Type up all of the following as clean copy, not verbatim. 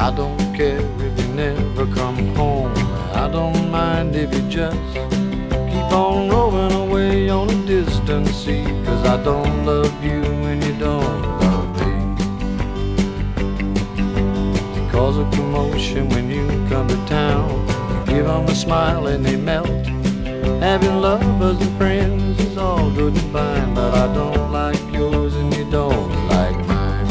I don't care if you never come home. I don't mind if you just keep on rolling away on a distant sea. 'Cause I don't love you when you don't love me. You cause a commotion when you come to town. You give them a smile and they melt. Having lovers and friends is all good and fine, but I don't like yours and you don't like mine.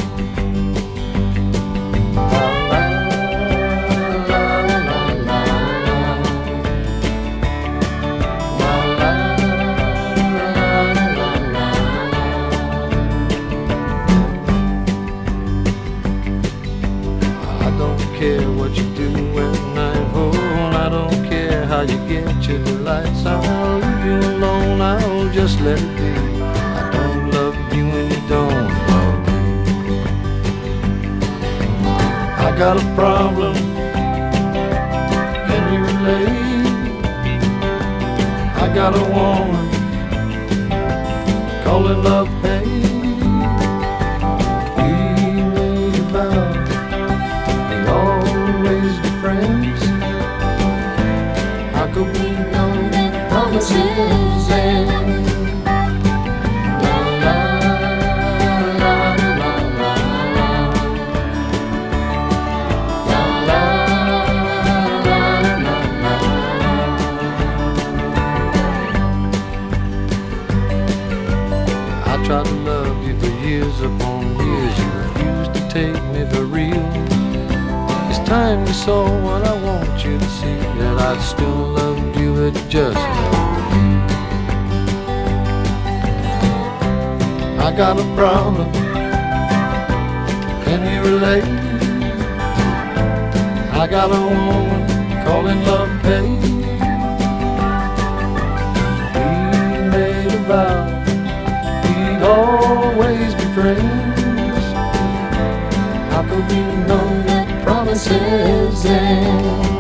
I don't care what you do at night, oh, I don't care how you get your delights. I'll leave you alone, I'll just let it be. I don't love you and you don't love me. I got a problem, can you relate? I got a woman calling love hate. We made a vow we'd always be friends. How could we know that promises end? La la la la la la la la la. I tried to love you for years upon years. You refused to take me for real. It's time you saw what I want you to see, that I'd still love you at just love me. I got a problem, can you relate? I got a woman calling love hate. We made a vow we'd always be friends. How could we know that promises end?